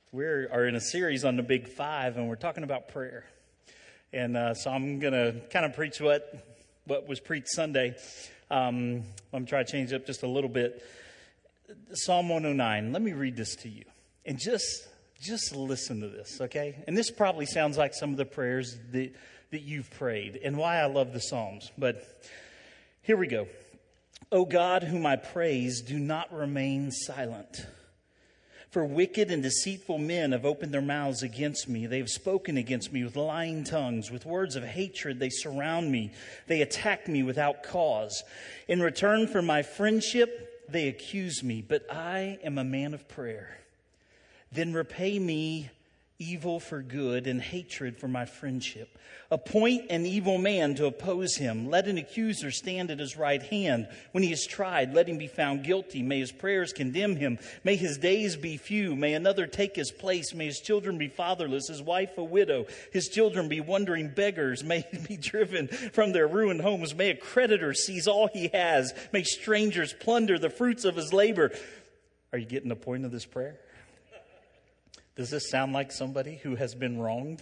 We are in a series on the Big Five, and we're talking about prayer. And so I'm going to kind of preach what was preached Sunday. I'm trying to change it up just a little bit. Psalm 109. Let me read this to you. And just listen to this, okay? And this probably sounds like some of the prayers that you've prayed and why I love the Psalms. But here we go. O God, whom I praise, do not remain silent. For wicked and deceitful men have opened their mouths against me. They have spoken against me with lying tongues. With words of hatred they surround me. They attack me without cause. In return for my friendship, they accuse me. But I am a man of prayer. Then repay me evil for good and hatred for my friendship. Appoint an evil man to oppose him. Let an accuser stand at his right hand. When he is tried, let him be found guilty. May his prayers condemn him. May his days be few. May another take his place. May his children be fatherless, his wife a widow. His children be wandering beggars. May he be driven from their ruined homes. May a creditor seize all he has. May strangers plunder the fruits of his labor. Are you getting the point of this prayer? Does this sound like somebody who has been wronged?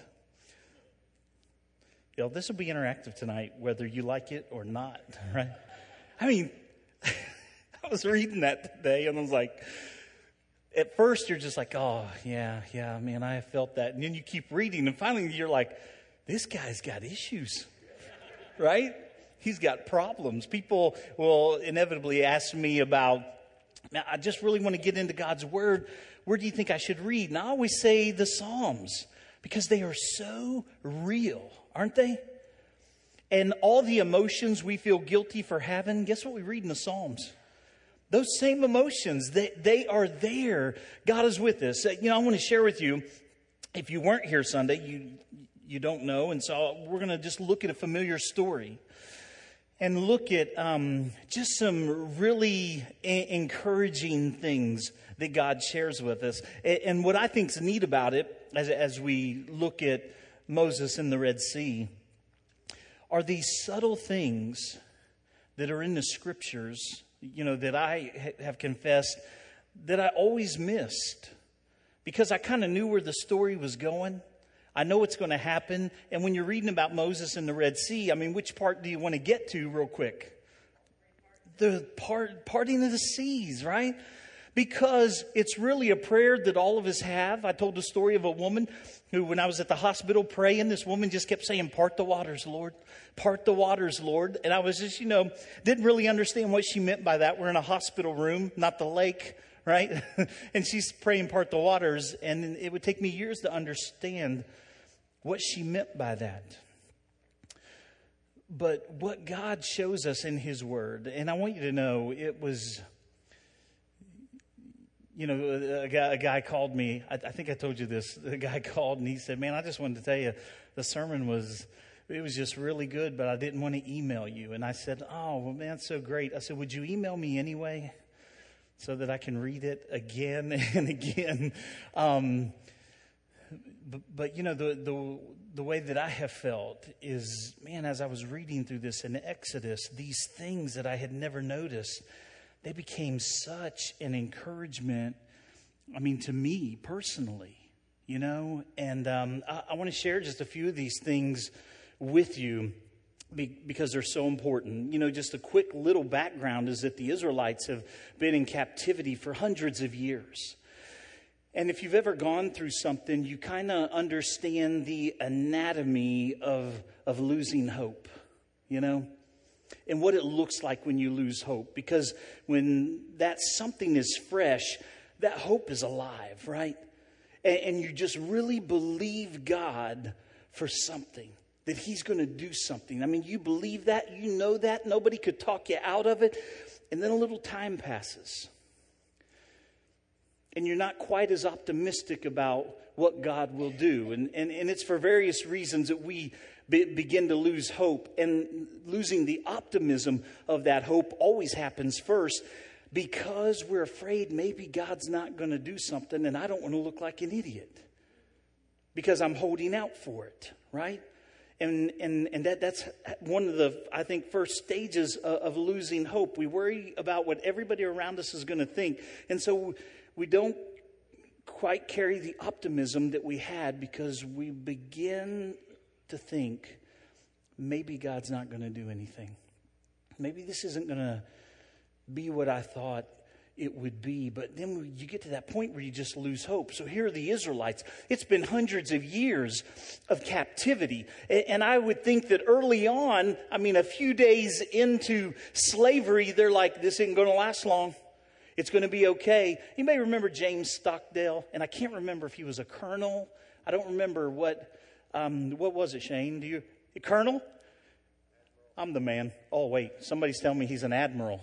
This will be interactive tonight, whether you like it or not, right? I mean, I was reading that today and I was like, at first you're just like, oh, yeah, man, I have felt that. And then you keep reading and finally you're like, this guy's got issues, right? He's got problems. People will inevitably ask me about, now, I just really want to get into God's Word. Where do you think I should read? And I always say the Psalms because they are so real, aren't they? And all the emotions we feel guilty for having, guess what we read in the Psalms? Those same emotions, they are there. God is with us. I want to share with you, if you weren't here Sunday, you don't know. And so we're going to just look at a familiar story. And look at just some really encouraging things that God shares with us. And what I think is neat about it, as we look at Moses in the Red Sea, are these subtle things that are in the Scriptures, that I have confessed that I always missed. Because I kind of knew where the story was going. I know what's going to happen. And when you're reading about Moses in the Red Sea, which part do you want to get to real quick? The parting of the seas, right? Because it's really a prayer that all of us have. I told the story of a woman who, when I was at the hospital praying, this woman just kept saying, part the waters, Lord. Part the waters, Lord. And I was just, didn't really understand what she meant by that. We're in a hospital room, not the lake, right? And she's praying, part the waters. And it would take me years to understand what she meant by that. But what God shows us in His Word, and I want you to know, it was, a guy called me. I think I told you this. The guy called and he said, man, I just wanted to tell you, the sermon was just really good, but I didn't want to email you. And I said, oh, well, man, that's so great. I said, would you email me anyway so that I can read it again and again? But the way that I have felt is, man, as I was reading through this in Exodus, these things that I had never noticed, they became such an encouragement, to me personally, And I want to share just a few of these things with you because they're so important. Just a quick little background is that the Israelites have been in captivity for hundreds of years. And if you've ever gone through something, you kind of understand the anatomy of losing hope, and what it looks like when you lose hope. Because when that something is fresh, that hope is alive, right? And you just really believe God for something, that He's going to do something. You believe that, you know that, nobody could talk you out of it. And then a little time passes. And you're not quite as optimistic about what God will do. And it's for various reasons that we begin to lose hope. And losing the optimism of that hope always happens first because we're afraid maybe God's not going to do something and I don't want to look like an idiot because I'm holding out for it, right? And that's one of the, I think, first stages of losing hope. We worry about what everybody around us is going to think. And so we don't quite carry the optimism that we had because we begin to think maybe God's not going to do anything. Maybe this isn't going to be what I thought it would be. But then you get to that point where you just lose hope. So here are the Israelites. It's been hundreds of years of captivity. And I would think that early on, a few days into slavery, they're like, this isn't going to last long. It's going to be okay. You may remember James Stockdale, and I can't remember if he was a colonel. I don't remember what was it, Shane? Do you, a colonel? I'm the man. Oh, wait, somebody's telling me he's an admiral.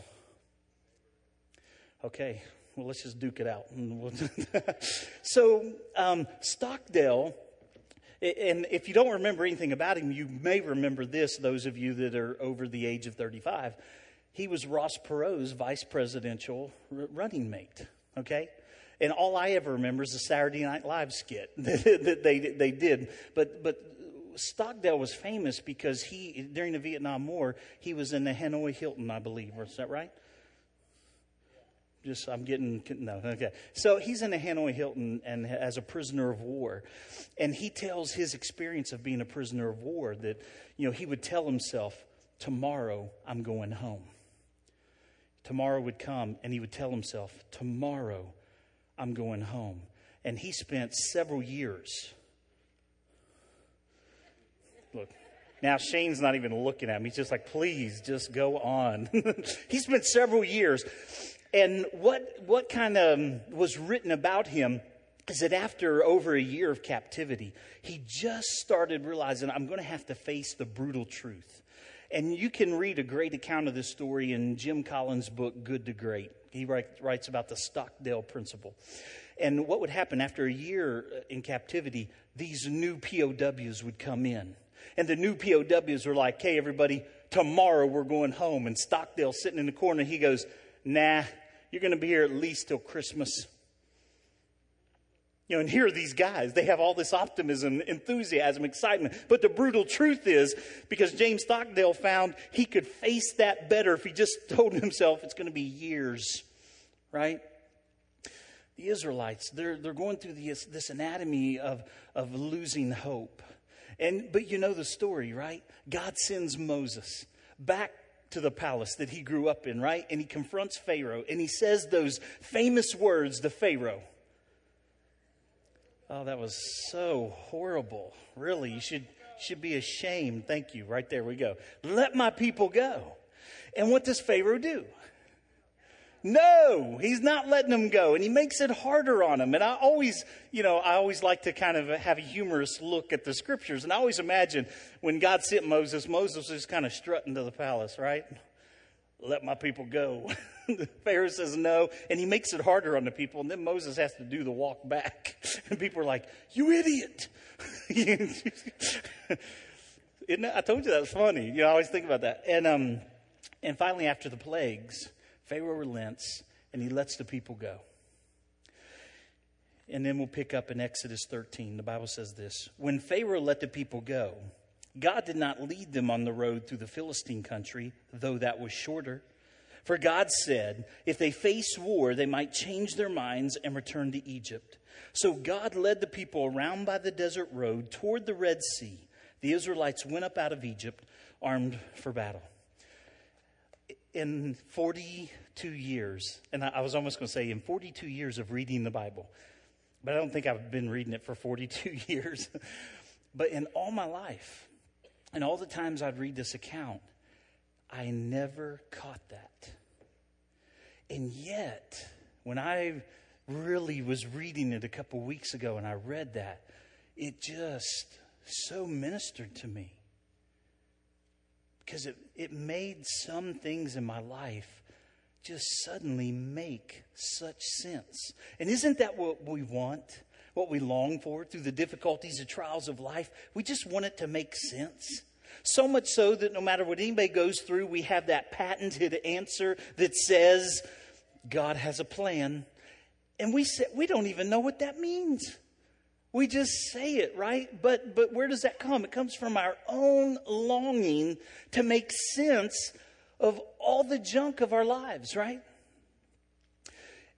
Okay, well, let's just duke it out. So, Stockdale, and if you don't remember anything about him, you may remember this, those of you that are over the age of 35. He was Ross Perot's vice presidential running mate, okay? And all I ever remember is the Saturday Night Live skit that they did. But Stockdale was famous because during the Vietnam War, he was in the Hanoi Hilton, I believe. Is that right? Okay. So he's in the Hanoi Hilton and as a prisoner of war. And he tells his experience of being a prisoner of war that, he would tell himself, tomorrow I'm going home. Tomorrow would come and he would tell himself, tomorrow I'm going home. And he spent several years. Look, now Shane's not even looking at me. He's just like, please, just go on. He spent several years. And what kind of was written about him is that after over a year of captivity, he just started realizing, I'm going to have to face the brutal truth. And you can read a great account of this story in Jim Collins' book, Good to Great. He writes about the Stockdale principle. And what would happen after a year in captivity, these new POWs would come in. And the new POWs were like, hey, everybody, tomorrow we're going home. And Stockdale sitting in the corner, he goes, nah, you're going to be here at least till Christmas. And here are these guys. They have all this optimism, enthusiasm, excitement. But the brutal truth is, because James Stockdale found he could face that better if he just told himself it's going to be years, right? The Israelites, they're going through this anatomy of losing hope. But you know the story, right? God sends Moses back to the palace that he grew up in, right? And he confronts Pharaoh, and he says those famous words to Pharaoh. Oh, that was so horrible. Really, you should be ashamed. Thank you. Right there we go. Let my people go. And what does Pharaoh do? No, he's not letting them go. And he makes it harder on them. And I always like to kind of have a humorous look at the scriptures. And I always imagine when God sent Moses was kind of strutting to the palace, right? Let my people go. Pharaoh says no, and he makes it harder on the people, and then Moses has to do the walk back. And people are like, you idiot. I told you that was funny. I always think about that. And finally, after the plagues, Pharaoh relents, and he lets the people go. And then we'll pick up in Exodus 13. The Bible says this. When Pharaoh let the people go, God did not lead them on the road through the Philistine country, though that was shorter. For God said, if they face war, they might change their minds and return to Egypt. So God led the people around by the desert road toward the Red Sea. The Israelites went up out of Egypt, armed for battle. In 42 years, and I was almost going to say in 42 years of reading the Bible, but I don't think I've been reading it for 42 years. But in all my life, and all the times I'd read this account, I never caught that. And yet, when I really was reading it a couple weeks ago and I read that, it just so ministered to me. Because it made some things in my life just suddenly make such sense. And isn't that what we want? What we long for through the difficulties and trials of life? We just want it to make sense. So much so that no matter what anybody goes through, we have that patented answer that says, God has a plan. And we don't even know what that means. We just say it, right? But where does that come? It comes from our own longing to make sense of all the junk of our lives, right?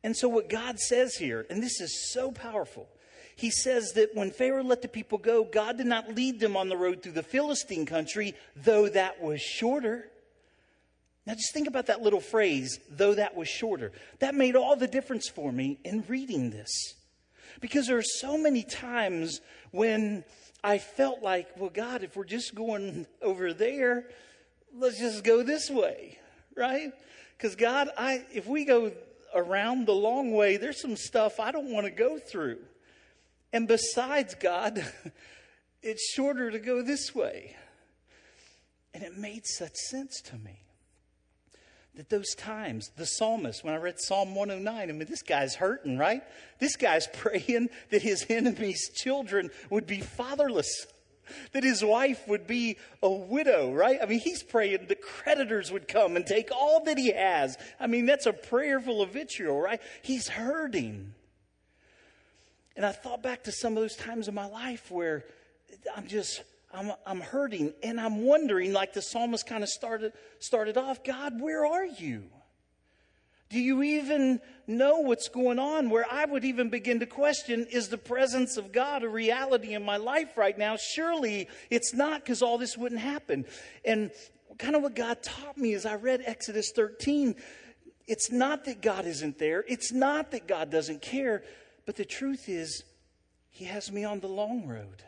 And so what God says here, and this is so powerful, he says that when Pharaoh let the people go, God did not lead them on the road through the Philistine country, though that was shorter. Now just think about that little phrase, though that was shorter. That made all the difference for me in reading this. Because there are so many times when I felt like, well, God, if we're just going over there, let's just go this way, right? Because God, if we go around the long way, there's some stuff I don't want to go through. And besides, God, it's shorter to go this way. And it made such sense to me that those times, the psalmist, when I read Psalm 109, I mean, this guy's hurting, right? This guy's praying that his enemies' children would be fatherless, that his wife would be a widow, right? I mean, he's praying that creditors would come and take all that he has. I mean, that's a prayer full of vitriol, right? He's hurting. And I thought back to some of those times in my life where I'm hurting, and I'm wondering, like the psalmist kind of started off, God, where are you? Do you even know what's going on? Where I would even begin to question, is the presence of God a reality in my life right now? Surely it's not, because all this wouldn't happen. And kind of what God taught me as I read Exodus 13, it's not that God isn't there. It's not that God doesn't care. But the truth is, he has me on the long road.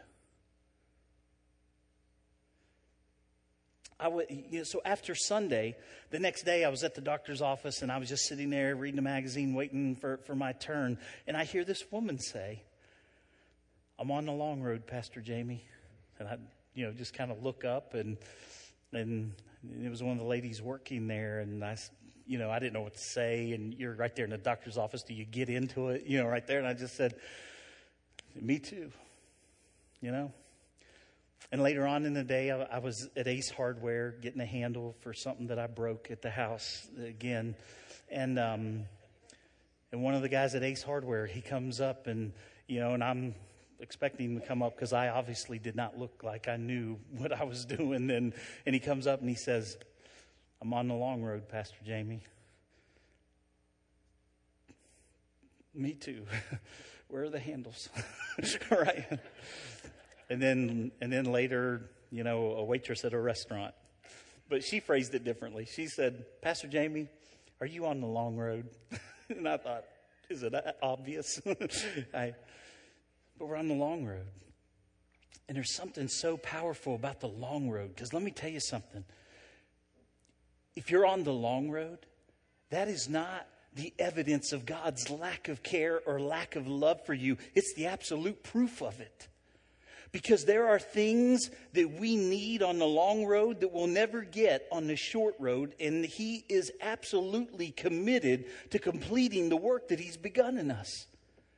So after Sunday, the next day I was at the doctor's office and I was just sitting there reading a magazine waiting for my turn. And I hear this woman say, I'm on the long road, Pastor Jamie. And I, just kind of look up and it was one of the ladies working there. And I didn't know what to say. And you're right there in the doctor's office. Do you get into it? Right there. And I just said, me too, And later on in the day, I was at Ace Hardware getting a handle for something that I broke at the house again. And one of the guys at Ace Hardware, he comes up and I'm expecting him to come up because I obviously did not look like I knew what I was doing. And he comes up and he says, I'm on the long road, Pastor Jamie. Me too. Where are the handles? Right. And then later, a waitress at a restaurant. But she phrased it differently. She said, Pastor Jamie, are you on the long road? And I thought, is it obvious? But we're on the long road. And there's something so powerful about the long road. Because let me tell you something. If you're on the long road, that is not the evidence of God's lack of care or lack of love for you. It's the absolute proof of it. Because there are things that we need on the long road that we'll never get on the short road. And he is absolutely committed to completing the work that he's begun in us.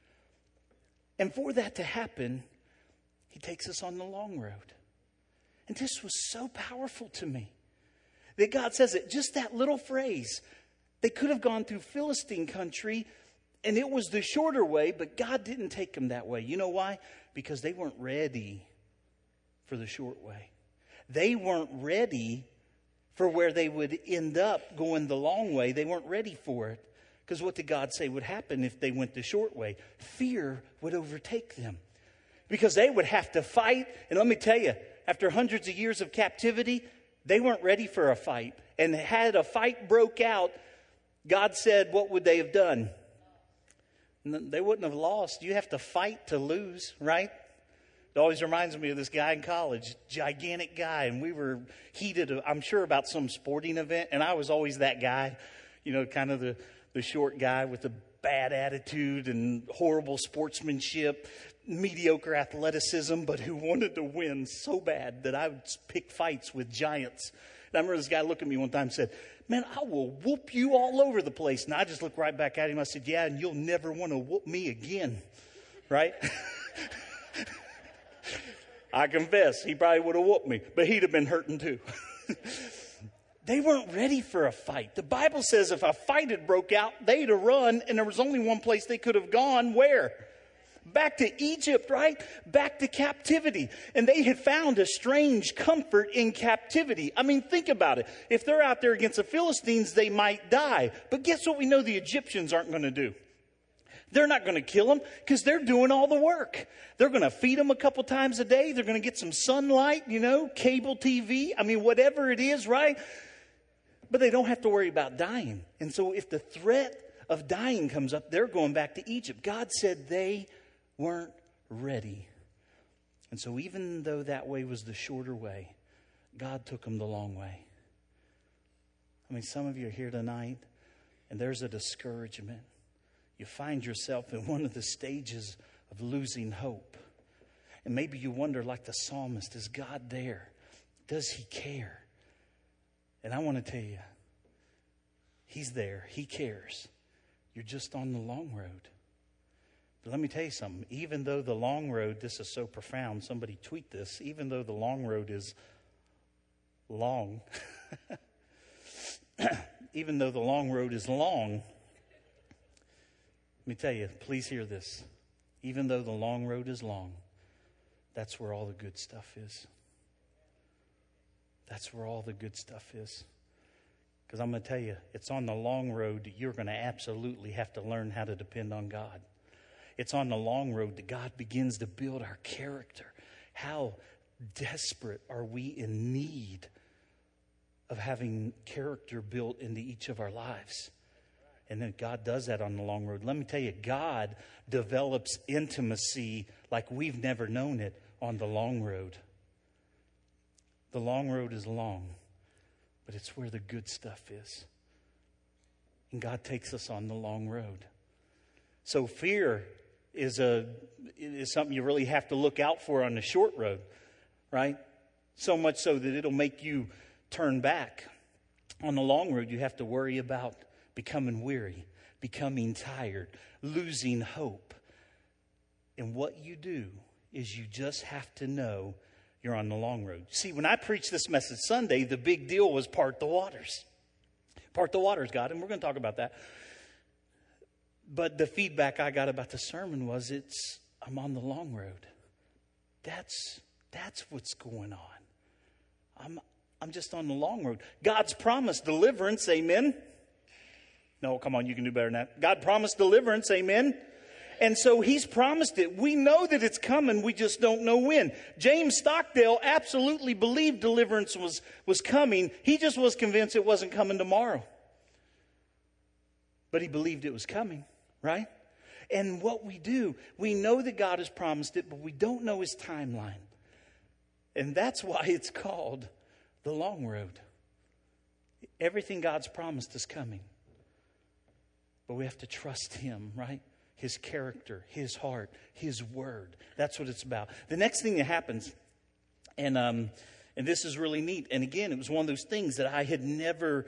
And for that to happen, he takes us on the long road. And this was so powerful to me. That God says it, just that little phrase. They could have gone through Philistine country and it was the shorter way, but God didn't take them that way. You know why? Because they weren't ready for the short way. They weren't ready for where they would end up going the long way. They weren't ready for it. Because what did God say would happen if they went the short way? Fear would overtake them. Because they would have to fight. And let me tell you, after hundreds of years of captivity, they weren't ready for a fight. And had a fight broke out, God said, what would they have done? They wouldn't have lost. You have to fight to lose, right? It always reminds me of this guy in college, gigantic guy, and we were heated, I'm sure, about some sporting event, and I was always that guy, kind of the short guy with the bad attitude and horrible sportsmanship, mediocre athleticism, but who wanted to win so bad that I would pick fights with giants. And I remember this guy looked at me one time and said, man, I will whoop you all over the place. And I just looked right back at him. I said, yeah, and you'll never want to whoop me again, right? I confess, he probably would have whooped me, but he'd have been hurting too. They weren't ready for a fight. The Bible says if a fight had broke out, they'd have run, and there was only one place they could have gone. Where? Back to Egypt, right? Back to captivity. And they had found a strange comfort in captivity. I mean, think about it. If they're out there against the Philistines, they might die. But guess what we know the Egyptians aren't going to do? They're not going to kill them because they're doing all the work. They're going to feed them a couple times a day. They're going to get some sunlight, cable TV. I mean, whatever it is, right? But they don't have to worry about dying. And so if the threat of dying comes up, they're going back to Egypt. God said they weren't ready. And so even though that way was the shorter way, God took them the long way. I mean, some of you are here tonight, and there's a discouragement. You find yourself in one of the stages of losing hope. And maybe you wonder, like the psalmist, is God there? Does he care? And I want to tell you, he's there. He cares. You're just on the long road. But let me tell you something. Even though the long road, this is so profound, somebody tweet this, even though the long road is long, even though the long road is long, let me tell you, please hear this. Even though the long road is long, that's where all the good stuff is. That's where all the good stuff is. Because I'm going to tell you, it's on the long road that you're going to absolutely have to learn how to depend on God. It's on the long road that God begins to build our character. How desperate are we in need of having character built into each of our lives? And then God does that on the long road. Let me tell you, God develops intimacy like we've never known it on the long road. The long road is long, but it's where the good stuff is. And God takes us on the long road. So fear is something you really have to look out for on the short road, right? So much so that it'll make you turn back. On the long road, you have to worry about becoming weary, becoming tired, losing hope. And what you do is you just have to know you're on the long road. See, when I preached this message Sunday, the big deal was part the waters. Part the waters, God, and we're going to talk about that. But the feedback I got about the sermon was I'm on the long road. That's what's going on. I'm just on the long road. God's promised deliverance, amen? No, come on, you can do better than that. God promised deliverance, amen? And so he's promised it. We know that it's coming. We just don't know when. James Stockdale absolutely believed deliverance was coming. He just was convinced it wasn't coming tomorrow. But he believed it was coming, right? And what we do, we know that God has promised it, but we don't know his timeline. And that's why it's called the long road. Everything God's promised is coming. But we have to trust him, right? His character, his heart, his word. That's what it's about. The next thing that happens, and this is really neat. And again, it was one of those things that I had never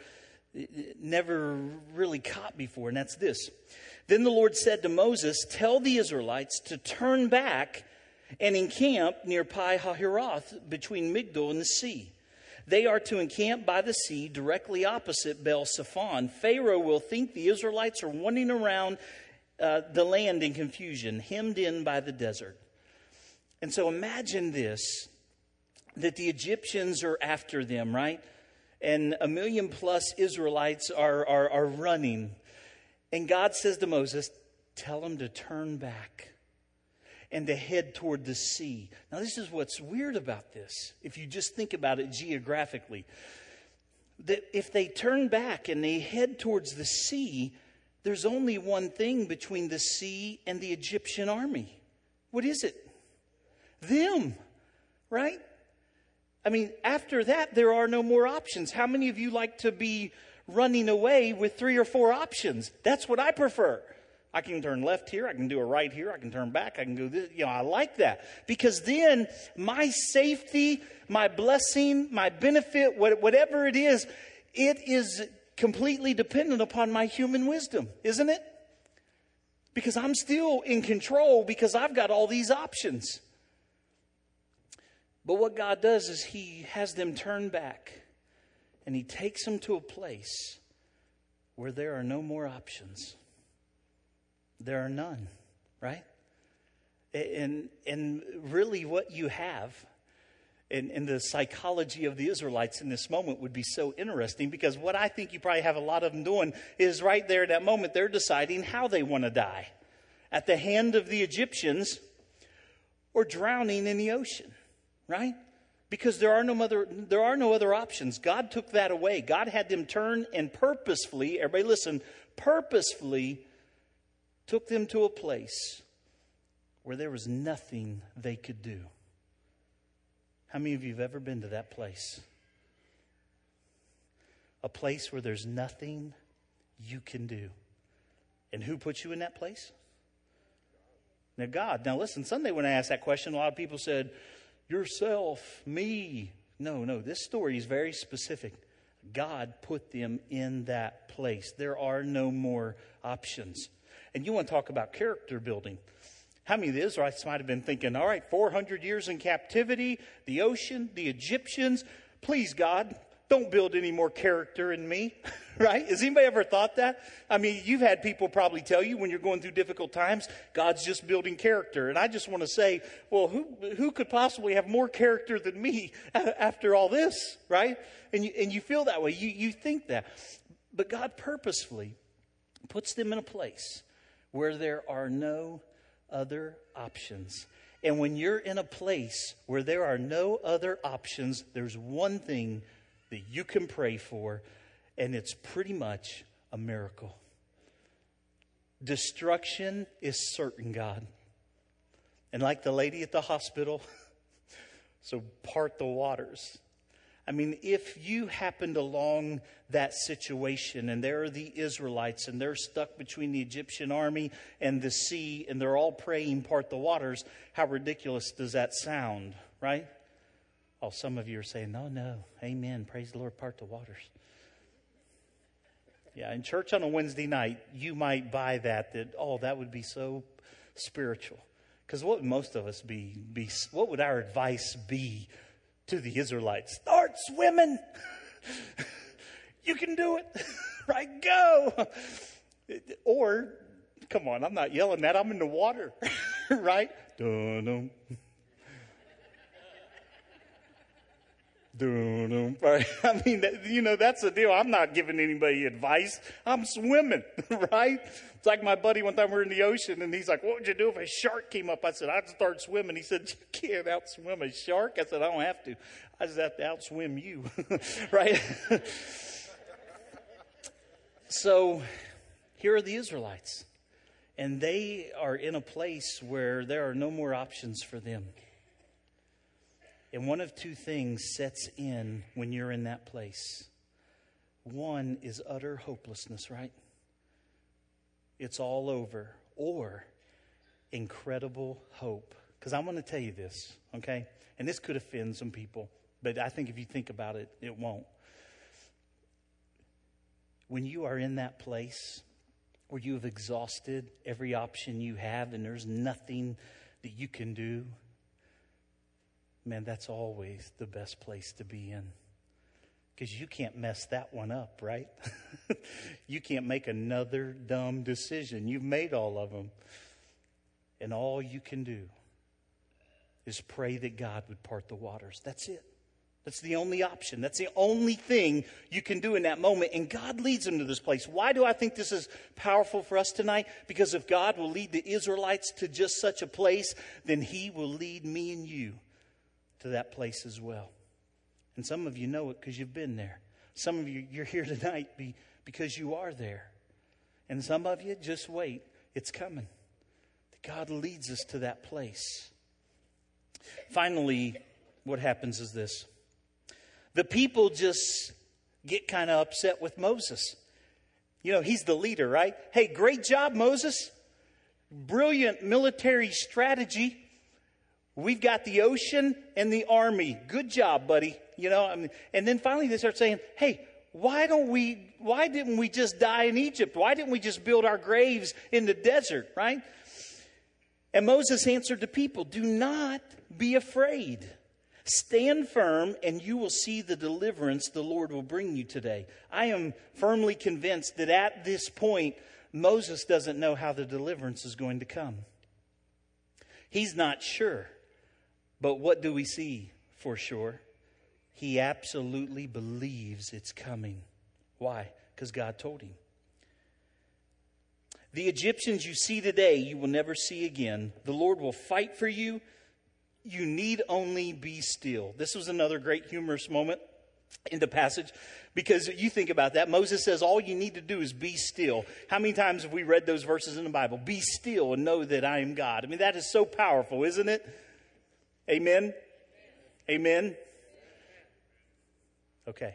really caught before. And that's this. Then the Lord said to Moses, tell the Israelites to turn back and encamp near Pi-hahiroth between Migdol and the sea. They are to encamp by the sea directly opposite Baal-Zephon. Pharaoh will think the Israelites are wandering around the land in confusion, hemmed in by the desert. And so imagine this, that the Egyptians are after them, right? And 1 million plus Israelites are running. And God says to Moses, tell them to turn back and to head toward the sea. Now, this is what's weird about this, if you just think about it geographically. That if they turn back and they head towards the sea, there's only one thing between the sea and the Egyptian army. What is it? Them, right? I mean, after that, there are no more options. How many of you like to be running away with 3 or 4 options? That's what I prefer. I can turn left here. I can do a right here. I can turn back. I can go this. I like that. Because then my safety, my blessing, my benefit, whatever it is completely dependent upon my human wisdom, isn't it? Because I'm still in control because I've got all these options. But what God does is he has them turn back and he takes them to a place where there are no more options. There are none, right? And really what you have in the psychology of the Israelites in this moment would be so interesting, because what I think you probably have a lot of them doing is right there at that moment, they're deciding how they want to die. at the hand of the Egyptians or drowning in the ocean, right? Because there are no other options. God took that away. God had them turn and purposefully, everybody listen, purposefully took them to a place where there was nothing they could do. How many of you have ever been to that place? A place where there's nothing you can do. And who put you in that place? Now, God. Now, listen, Sunday when I asked that question, a lot of people said, yourself, me. No, this story is very specific. God put them in that place. There are no more options. And you want to talk about character building. How many of the Israelites might have been thinking, all right, 400 years in captivity, the ocean, the Egyptians, please, God, don't build any more character in me, right? Has anybody ever thought that? I mean, you've had people probably tell you when you're going through difficult times, God's just building character. And I just want to say, well, who could possibly have more character than me after all this, right? And you feel that way. You think that. But God purposefully puts them in a place where there are no other options. And when you're in a place where there are no other options, there's one thing that you can pray for, and it's pretty much a miracle. Destruction is certain, God. And like the lady at the hospital, so part the waters. I mean, if you happened along that situation and there are the Israelites and they're stuck between the Egyptian army and the sea and they're all praying, part the waters, how ridiculous does that sound, right? Oh, some of you are saying, no, amen, praise the Lord, part the waters. Yeah, in church on a Wednesday night, you might buy that would be so spiritual. Because what would most of us be? What would our advice be to the Israelites? Start swimming. You can do it. Right, go. Or, come on, I'm not yelling that. I'm in the water. Right? Dun-dum. Right? I mean, that's the deal. I'm not giving anybody advice. I'm swimming, right? It's like my buddy one time we were in the ocean and he's like, what would you do if a shark came up? I said, I'd start swimming. He said, you can't outswim a shark. I said, I don't have to. I just have to outswim you, right? So here are the Israelites, and they are in a place where there are no more options for them. And one of two things sets in when you're in that place. One is utter hopelessness, right? It's all over. Or incredible hope. Because I'm going to tell you this, okay? And this could offend some people, but I think if you think about it, it won't. When you are in that place where you have exhausted every option you have and there's nothing that you can do, man, that's always the best place to be in. Because you can't mess that one up, right? You can't make another dumb decision. You've made all of them. And all you can do is pray that God would part the waters. That's it. That's the only option. That's the only thing you can do in that moment. And God leads them to this place. Why do I think this is powerful for us tonight? Because if God will lead the Israelites to just such a place, then He will lead me and you to that place as well. And some of you know it because you've been there. Some of you, you're here tonight because you are there. And some of you, just wait. It's coming. God leads us to that place. Finally, what happens is this. The people just get kind of upset with Moses. You know, he's the leader, right? Hey, great job, Moses. Brilliant military strategy. We've got the ocean and the army. Good job, buddy. You know, and then finally they start saying, hey, why didn't we just die in Egypt? Why didn't we just build our graves in the desert, right? And Moses answered the people, do not be afraid. Stand firm and you will see the deliverance the Lord will bring you today. I am firmly convinced that at this point, Moses doesn't know how the deliverance is going to come. He's not sure. But what do we see for sure? He absolutely believes it's coming. Why? Because God told him. The Egyptians you see today, you will never see again. The Lord will fight for you. You need only be still. This was another great humorous moment in the passage, because you think about that. Moses says all you need to do is be still. How many times have we read those verses in the Bible? Be still and know that I am God. I mean, that is so powerful, isn't it? Amen? Amen? Okay.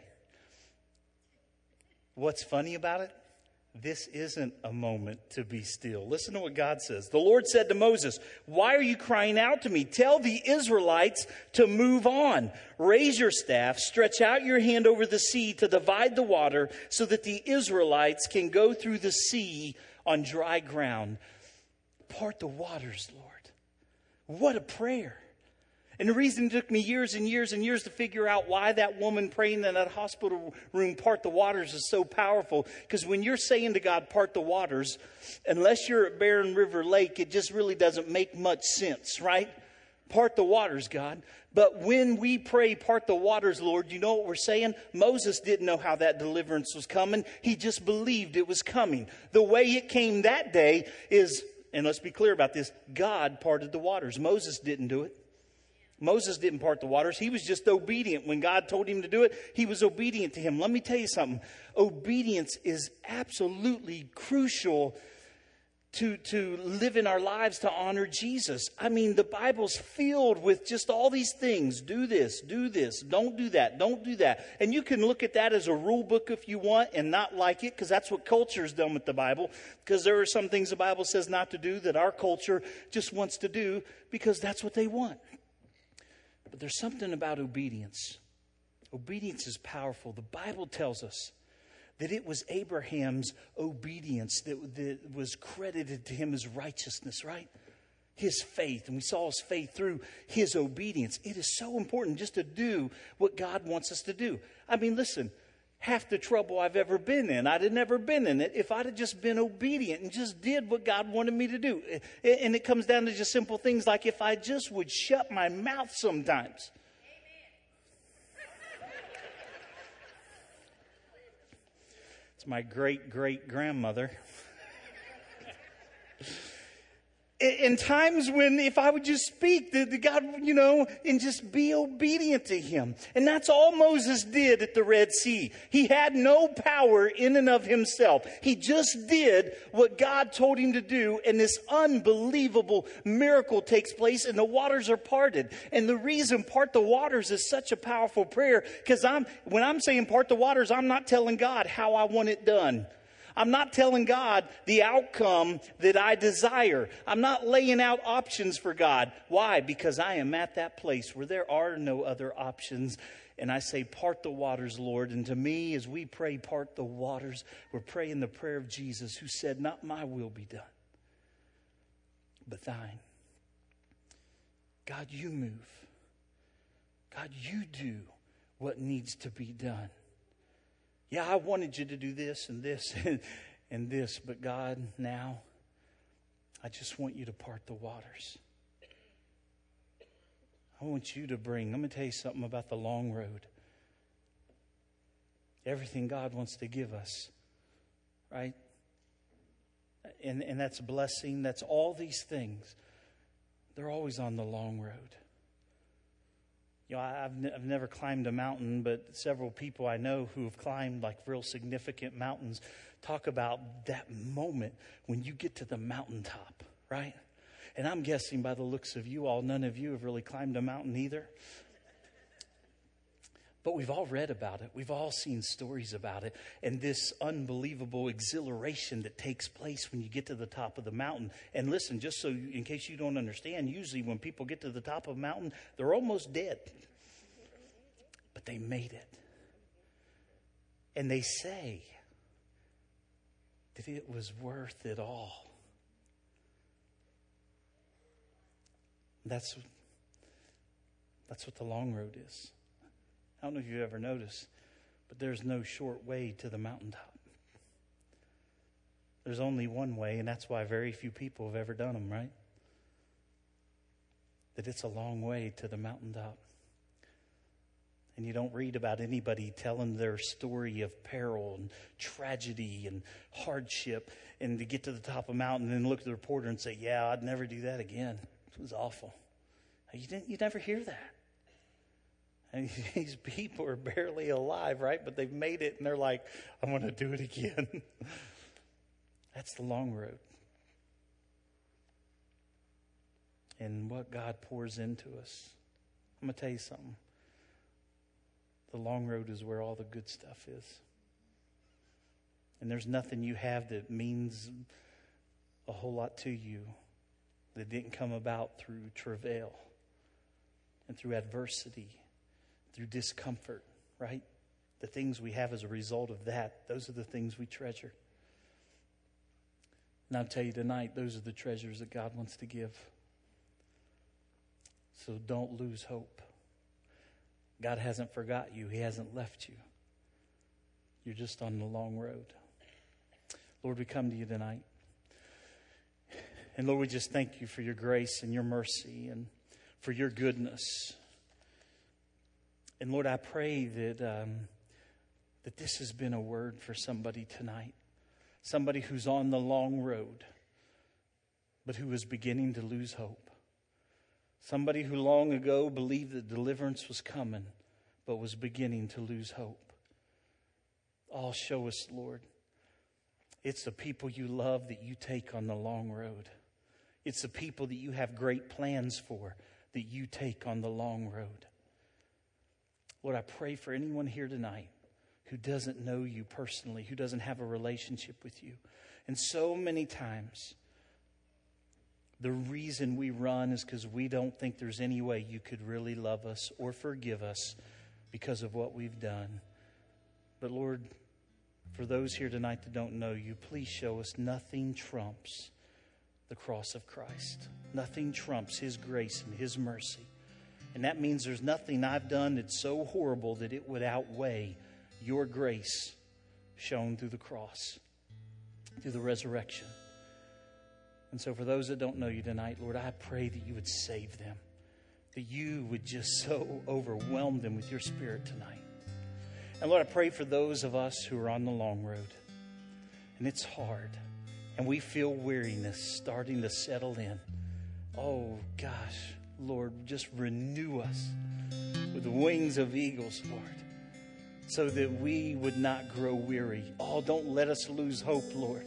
What's funny about it? This isn't a moment to be still. Listen to what God says. The Lord said to Moses, "Why are you crying out to me? Tell the Israelites to move on. Raise your staff, stretch out your hand over the sea to divide the water so that the Israelites can go through the sea on dry ground. Part the waters, Lord." What a prayer. And the reason it took me years and years and years to figure out why that woman praying in that hospital room, part the waters, is so powerful. Because when you're saying to God, part the waters, unless you're at Barren River Lake, it just really doesn't make much sense, right? Part the waters, God. But when we pray, part the waters, Lord, you know what we're saying? Moses didn't know how that deliverance was coming. He just believed it was coming. The way it came that day is, and let's be clear about this, God parted the waters. Moses didn't do it. Moses didn't part the waters. He was just obedient. When God told him to do it, he was obedient to him. Let me tell you something. Obedience is absolutely crucial to live in our lives to honor Jesus. I mean, the Bible's filled with just all these things. Do this, don't do that, don't do that. And you can look at that as a rule book if you want and not like it, because that's what culture's done with the Bible. Because there are some things the Bible says not to do that our culture just wants to do because that's what they want. But there's something about obedience. Obedience is powerful. The Bible tells us that it was Abraham's obedience that was credited to him as righteousness, right? His faith. And we saw his faith through his obedience. It is so important just to do what God wants us to do. I mean, listen, half the trouble I've ever been in, I'd have never been in it if I'd have just been obedient and just did what God wanted me to do. And it comes down to just simple things like if I just would shut my mouth sometimes. It's my great-great-grandmother. In times when if I would just speak to God, and just be obedient to him. And that's all Moses did at the Red Sea. He had no power in and of himself. He just did what God told him to do. And this unbelievable miracle takes place and the waters are parted. And the reason part the waters is such a powerful prayer, because when I'm saying part the waters, I'm not telling God how I want it done. I'm not telling God the outcome that I desire. I'm not laying out options for God. Why? Because I am at that place where there are no other options. And I say, part the waters, Lord. And to me, as we pray, part the waters, we're praying the prayer of Jesus, who said, not my will be done, but thine. God, you move. God, you do what needs to be done. Yeah, I wanted you to do this and this and this, but God, now I just want you to part the waters. I want you to bring, let me tell you something about the long road. Everything God wants to give us, right? And that's blessing, that's all these things. They're always on the long road. I've never climbed a mountain, but several people I know who have climbed like real significant mountains talk about that moment when you get to the mountaintop, right? And I'm guessing by the looks of you all, none of you have really climbed a mountain either. But we've all read about it. We've all seen stories about it. And this unbelievable exhilaration that takes place when you get to the top of the mountain. And listen, just so in case you don't understand, usually when people get to the top of a mountain, they're almost dead. But they made it. And they say that it was worth it all. That's what the long road is. I don't know if you've ever noticed, but there's no short way to the mountaintop. There's only one way, and that's why very few people have ever done them, right? That it's a long way to the mountaintop. And you don't read about anybody telling their story of peril and tragedy and hardship and to get to the top of a mountain and then look at the reporter and say, yeah, I'd never do that again. It was awful. You never hear that. And these people are barely alive, right? But they've made it and they're like, I'm going to do it again. That's the long road. And what God pours into us. I'm going to tell you something. The long road is where all the good stuff is. And there's nothing you have that means a whole lot to you that didn't come about through travail and through adversity, through discomfort, right? The things we have as a result of that, those are the things we treasure. And I'll tell you tonight, those are the treasures that God wants to give. So don't lose hope. God hasn't forgot you. He hasn't left you. You're just on the long road. Lord, we come to you tonight. And Lord, we just thank you for your grace and your mercy and for your goodness. And Lord, I pray that this has been a word for somebody tonight. Somebody who's on the long road, but who is beginning to lose hope. Somebody who long ago believed that deliverance was coming, but was beginning to lose hope. Oh, show us, Lord. It's the people you love that you take on the long road. It's the people that you have great plans for that you take on the long road. Lord, I pray for anyone here tonight who doesn't know you personally, who doesn't have a relationship with you. And so many times, the reason we run is because we don't think there's any way you could really love us or forgive us because of what we've done. But Lord, for those here tonight that don't know you, please show us nothing trumps the cross of Christ. Nothing trumps His grace and His mercy. And that means there's nothing I've done that's so horrible that it would outweigh your grace shown through the cross, through the resurrection. And so for those that don't know you tonight, Lord, I pray that you would save them, that you would just so overwhelm them with your Spirit tonight. And Lord, I pray for those of us who are on the long road, and it's hard, and we feel weariness starting to settle in. Oh, gosh, Lord, just renew us with the wings of eagles, Lord, so that we would not grow weary. Oh, don't let us lose hope, Lord.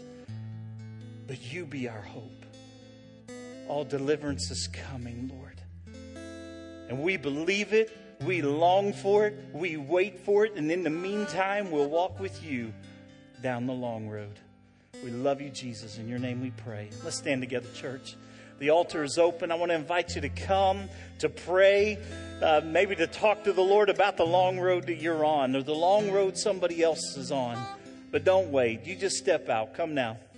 But you be our hope. All deliverance is coming, Lord. And we believe it. We long for it. We wait for it. And in the meantime, we'll walk with you down the long road. We love you, Jesus. In your name we pray. Let's stand together, church. The altar is open. I want to invite you to come, to pray, maybe to talk to the Lord about the long road that you're on or the long road somebody else is on. But don't wait. You just step out. Come now.